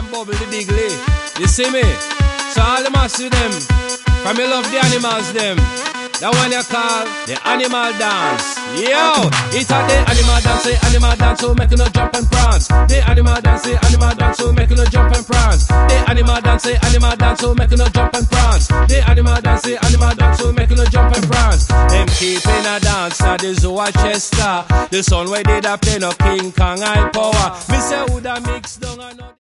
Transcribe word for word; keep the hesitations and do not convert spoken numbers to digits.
and bubble the diggly. You see me? So all the massive them, from you love the animals them. That one you call the animal dance. Yo, it's a the animal dance, the animal dance, so make you no jump and prance. The animal dance, the animal dance, so make you no jump and prance. The animal dance, the animal dance, so make you no jump and prance. The animal dance, the animal dance, so make you no jump and prance. Them keeping a dance at the Zoo of Chester. The sun where did a play no King Kong high power. Me say would a mix down and